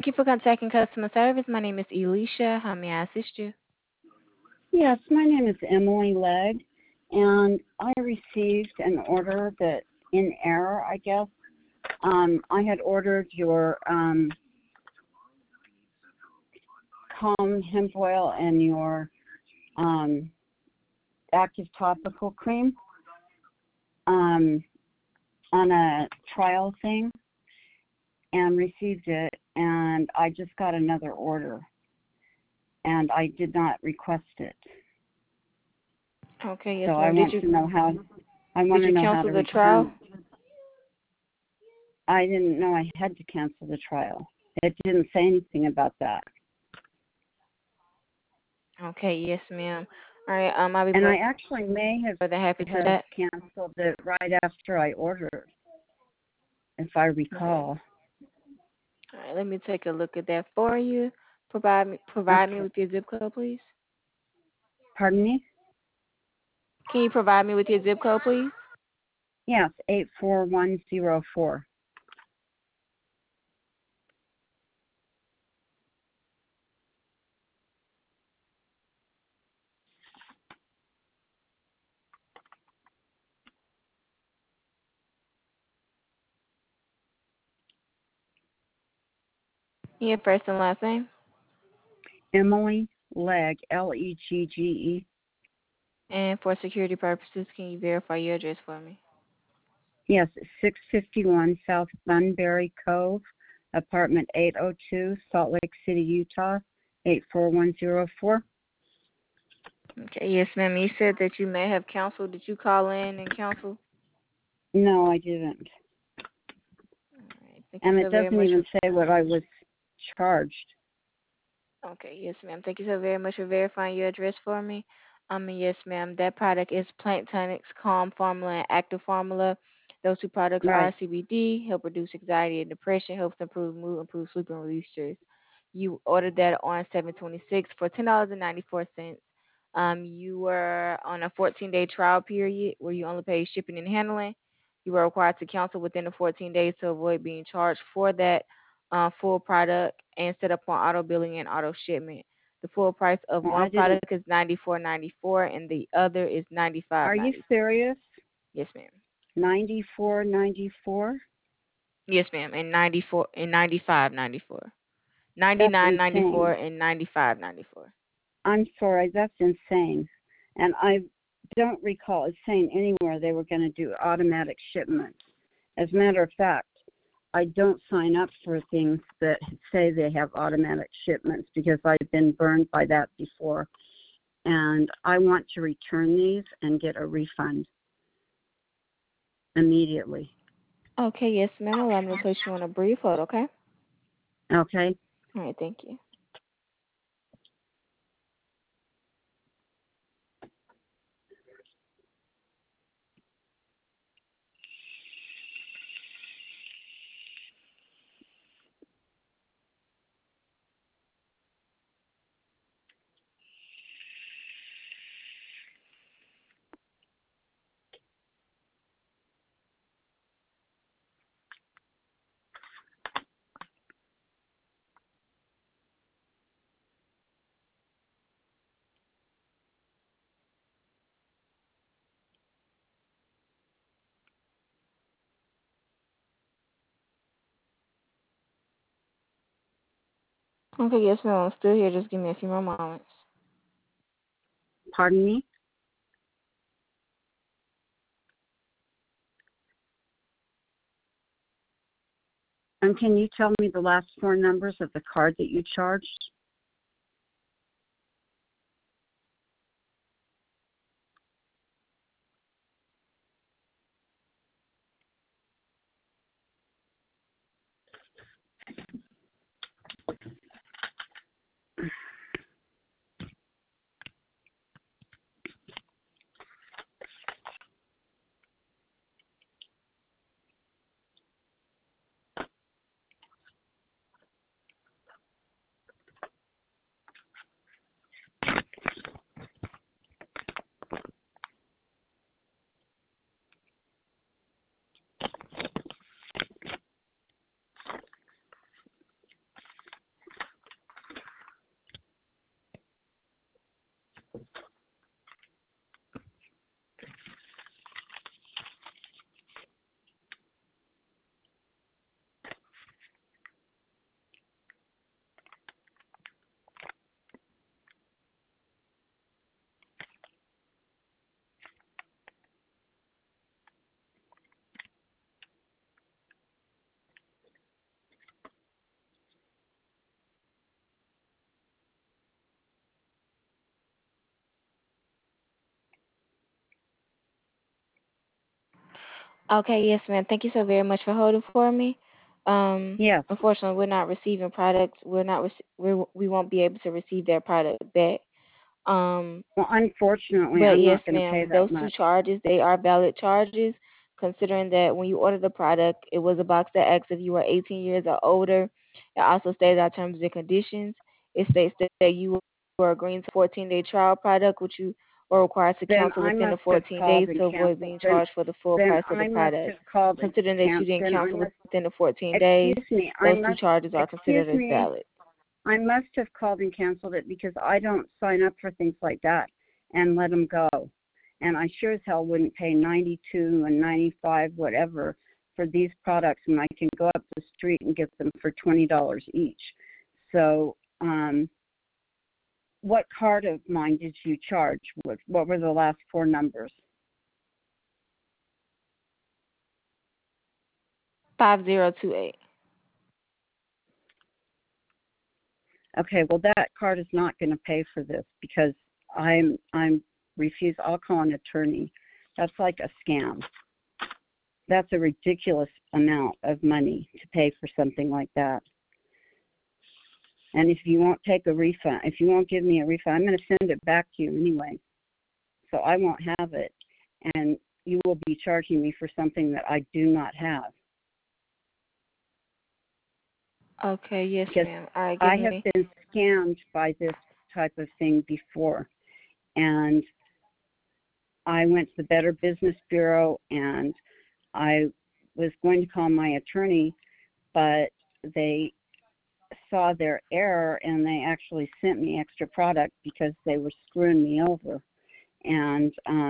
Thank you for contacting customer service. My name is Elisha. How may I assist you? Yes, my name is Emily Legg, and I received an order that in error, I guess. I had ordered your Calm hemp oil and your active topical cream on a trial thing and received it, and I just got another order, and I did not request it. Okay, yes, So I ma'am. want to know how. I want Did to you know how cancel to the return. trial? I didn't know I had to cancel the trial. It didn't say anything about that. Okay, yes, ma'am. All right, I'll be And I more actually may than happy to do have that. canceled it right after I ordered, if I Okay. recall. All right, let me take a look at that for you. Provide me Okay. with your zip code, please. Pardon me? Can you provide me with your zip code, please? Yes, 84104. Your first and last name. Emily Legg, Legge. And for security purposes, can you verify your address for me? Yes, 651 South Bunbury Cove, apartment 802, Salt Lake City, Utah, 84104. Okay, yes, ma'am. You said that you may have canceled. Did you call in and cancel? No, I didn't. All right, thank you And so it very doesn't much. even say what I was charged. Okay, yes, ma'am. Thank you so very much for verifying your address for me. Yes, ma'am. That product is Plant Tonics, Calm Formula, and Active Formula. Those two products are Right. CBD, help reduce anxiety and depression, helps improve mood, improve sleep, and release stress. You ordered that on 7/26 for $10.94. You were on a 14-day trial period where you only paid shipping and handling. You were required to cancel within the 14 days to avoid being charged for that full product and set up on auto billing and auto shipment. The full price of Well, I one didn't. product is $94.94 and the other is Are you $95.94. serious? Yes, ma'am. 94.94? Yes, ma'am. And 94 and 95.94. That's 99.94 insane. and 95.94. I'm sorry, that's insane. And I don't recall it saying anywhere they were going to do automatic shipments. As a matter of fact, I don't sign up for things that say they have automatic shipments because I've been burned by that before. And I want to return these and get a refund immediately. Okay, yes, ma'am. Allow me to place you on a brief hold, okay? Okay? All right, thank you. Okay, yes, ma'am. I'm still here. Just give me a few more moments. Pardon me? And can you tell me the last four numbers of the card that you charged? Okay, yes, ma'am. Thank you so very much for holding for me. Yes. Unfortunately, we're not receiving products. We're not. We won't be able to receive their product back. Um, Well, unfortunately, But I'm yes, not going to pay ma'am, that those two much. charges, they are valid charges, considering that when you ordered the product, it was a box that asks if you are 18 years or older. It also states our terms and conditions. It states that you are agreeing to 14-day trial product, which you are required to Then cancel I within the must have 14 called days and to avoid canceled. being charged for the full Then price of the I must product. have called and Considering that you didn't then I cancel must. within the 14 days, Excuse me. those two charges are Excuse considered as me. valid. I must have called and canceled it because I don't sign up for things like that and let them go. And I sure as hell wouldn't pay 92 and 95 whatever for these products, and I can go up the street and get them for $20 each. So, what card of mine did you charge? What were the last four numbers? 5028. Okay, well that card is not going to pay for this because I'm refuse. I'll call an attorney. That's like a scam. That's a ridiculous amount of money to pay for something like that. And if you won't take a refund, if you won't give me a refund, I'm going to send it back to you anyway. So I won't have it, and you will be charging me for something that I do not have. Okay, yes, Because ma'am. All right, give I have me. been scammed by this type of thing before, and I went to the Better Business Bureau, and I was going to call my attorney, but they saw their error and they actually sent me extra product because they were screwing me over. And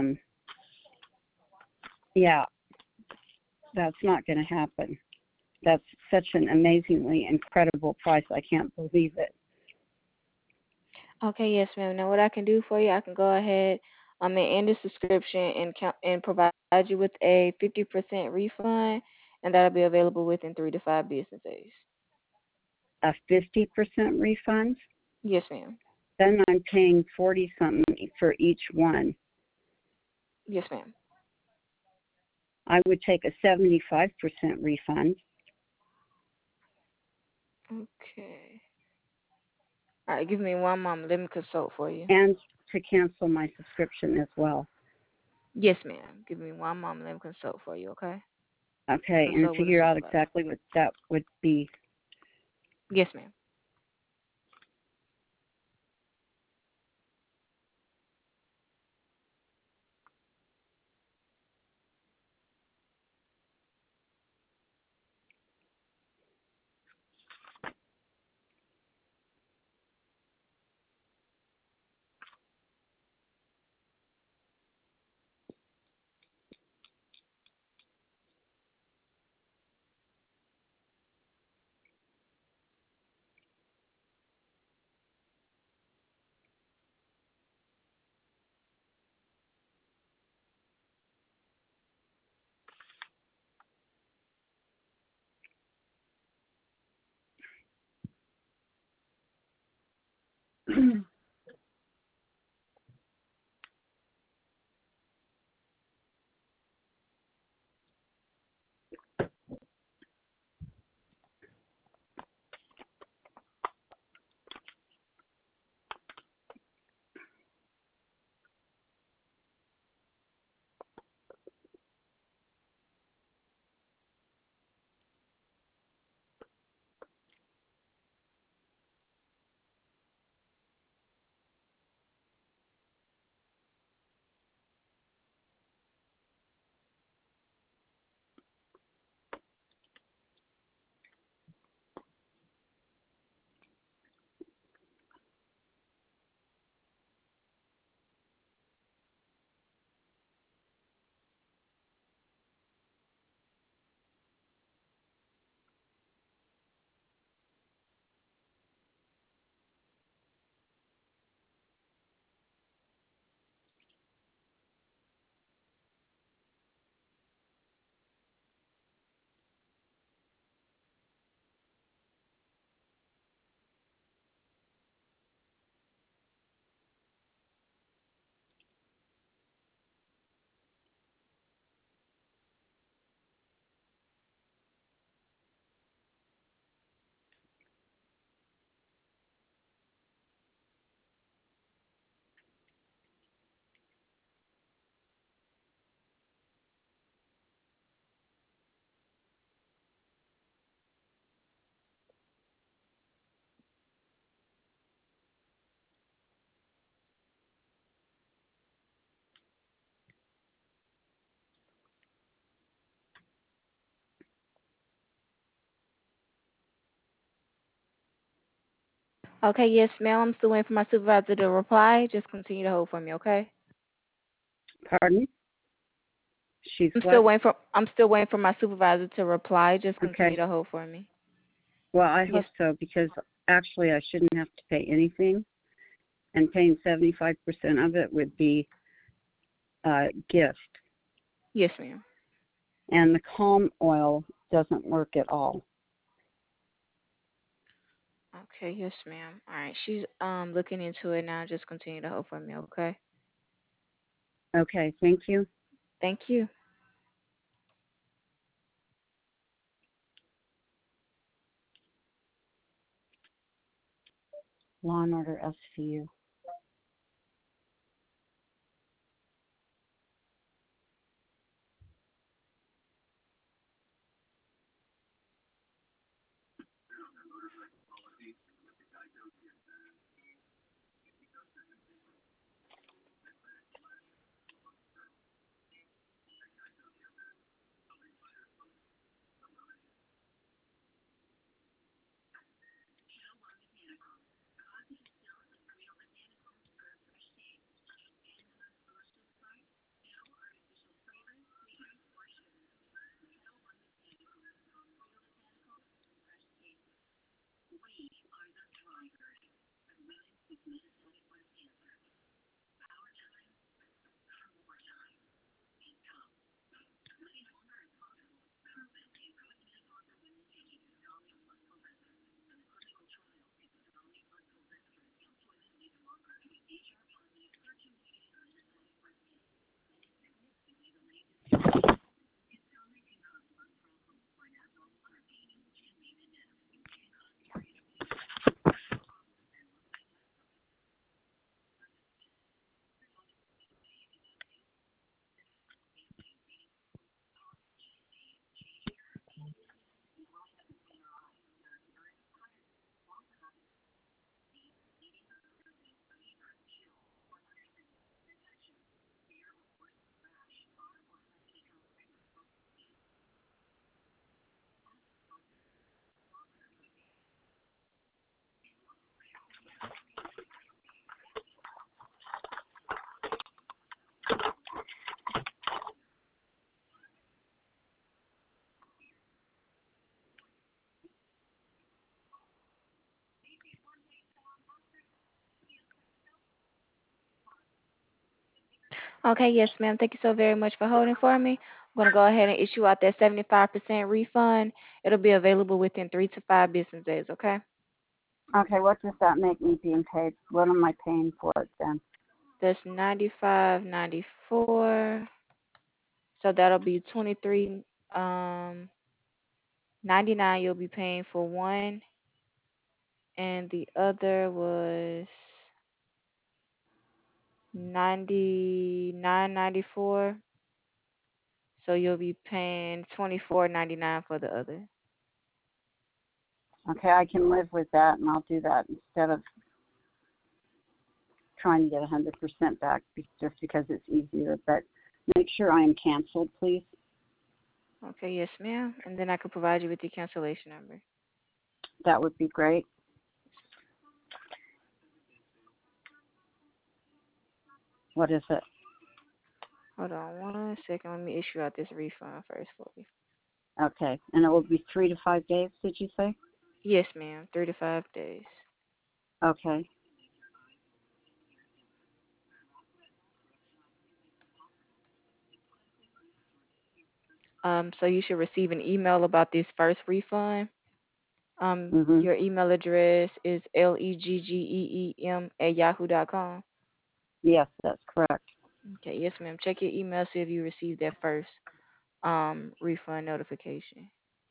yeah, that's not going to happen. That's such an amazingly incredible price. I can't believe it. Okay, yes, ma'am. Now, what I can do for you, I can go ahead and end the subscription and provide you with a 50% refund, and that'll be available within 3 to 5 business days. A 50% refund? Yes, ma'am. Then I'm paying 40 something for each one. Yes, ma'am. I would take a 75% refund. Okay. All right, give me one moment. Let me consult for you. And to cancel my subscription as well. Yes, ma'am. Give me one moment. Let me consult for you. Okay. Okay, and Consult with a figure out supervisor. exactly what that would be. Yes, ma'am. Okay, yes, ma'am. I'm still waiting for my supervisor to reply. Just continue to hold for me, okay? Pardon? She's I'm still what? waiting for I'm still waiting for my supervisor to reply. Just continue Okay. to hold for me. Well, I Yes, hope so because actually I shouldn't have to pay anything, and paying 75% of it would be a gift. yes, ma'am. And the Calm oil doesn't work at all. Okay, yes, ma'am. All right, she's looking into it now. Just continue to hold for me, okay? Okay, thank you. Thank you. Law and Order SVU. Okay, yes, ma'am. Thank you so very much for holding for me. I'm going to go ahead and issue out that 75% refund. It'll be available within 3 to 5 business days, okay? Okay, what does that make me being paid? What am I paying for it then? That's 95.94. So that'll be 23 um 99 you'll be paying for one, and the other was 99.94. So you'll be paying 24.99 for the other. Okay, I can live with that, and I'll do that instead of trying to get 100% back just because it's easier. But make sure I am canceled, please. Okay, yes, ma'am. And then I can provide you with your cancellation number. That would be great. What is it? Hold on 1 second. Let me issue out this refund first for you. Okay, and it will be 3 to 5 days, did you say? Yes, ma'am. 3 to 5 days. Okay. So you should receive an email about this first refund. Mhm. Your email address is leggeem@yahoo.com. Yes, that's correct. Okay, yes, ma'am. Check your email, see if you received that first refund notification.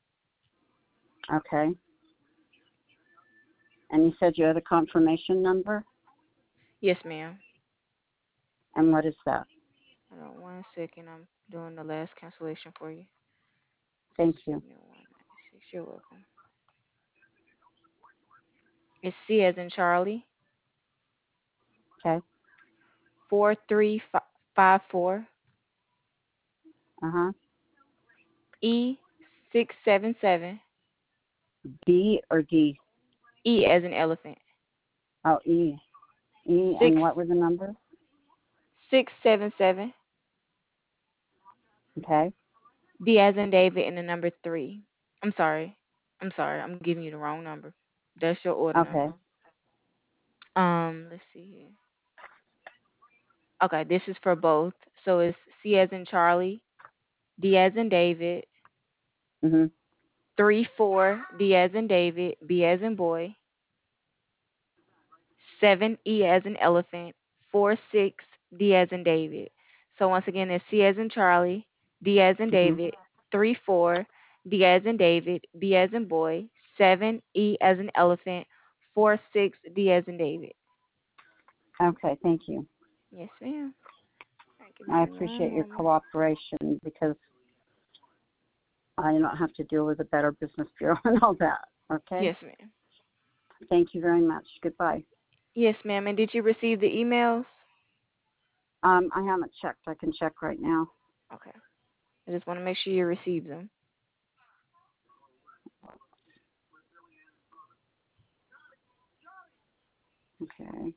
Okay. And you said you had a confirmation number, Yes, ma'am. and what is that? Hold on 1 second. I'm doing the last cancellation for you. Thank you. 7196. You're welcome. It's C as in Charlie. Okay. 4354 Uh-huh. E677. B or D? E as in elephant. Oh, E. E, and Six what were the numbers? 677. Okay. D as in David and the number 3. I'm sorry. I'm sorry. I'm giving you the wrong number. That's your order Okay. number. Let's see here. Okay, this is for both. So it's C as in Charlie, D as in David, Mhm. 3-4, D as in David, B as in boy, 7 E as in elephant, 4-6, D as in David. So once again, it's C as in Charlie, D as in Mhm. David, 3-4, D as in David, B as in boy, 7 E as in elephant, 4-6, D as in David. Okay. Thank you. Yes, ma'am. All right, give I me appreciate one your moment. cooperation because I don't have to deal with the Better Business Bureau and all that. Okay. Yes, ma'am. Thank you very much. Goodbye. Yes, ma'am. And did you receive the emails? I haven't checked. I can check right now. Okay. I just want to make sure you receive them. Okay.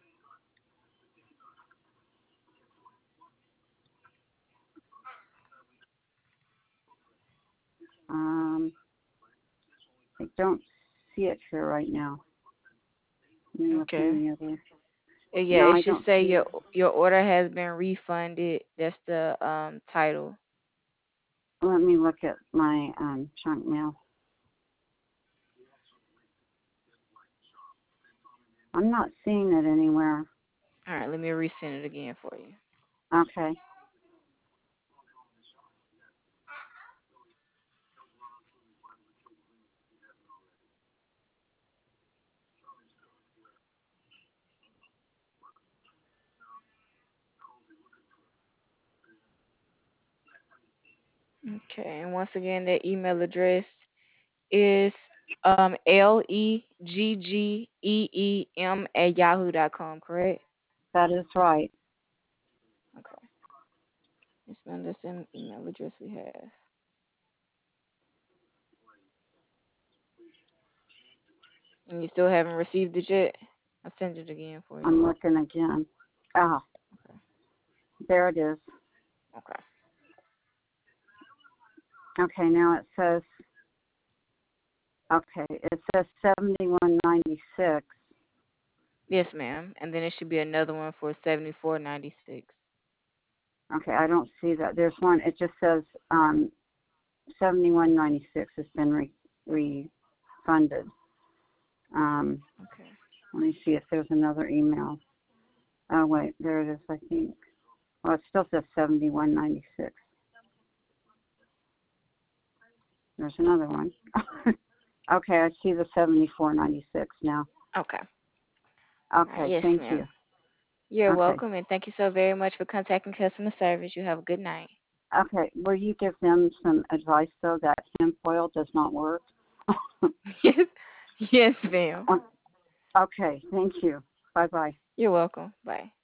I don't see it here right now. Let me look Okay. in the other. Yeah, No, it I should don't say see it. your order has been refunded. That's the title. Let me look at my junk mail. I'm not seeing it anywhere. All right, let me resend it again for you. Okay. Okay, and once again, the email address is leggeem correct? That is right. Okay. Yes, ma'am. That's the email address we have. And you still haven't received it yet? I'll send it again for you. I'm looking again. Ah, Okay. there it is. Okay. Okay, now it says 7196. Yes, ma'am. And then it should be another one for 74.96. Okay, I don't see that. There's one. It just says 7196 has been refunded. Okay. Let me see if there's another email. Oh wait, there it is. I think. Well, it still says 7196. There's another one. Okay, I see the 7496 now. Okay. All right. Okay, Yes, thank you. ma'am. You're Okay. welcome, and thank you so very much for contacting customer service. You have a good night. Okay, will you give them some advice though that hemp oil does not work? Yes. Yes, ma'am. Okay, thank you. Bye bye. You're welcome. Bye.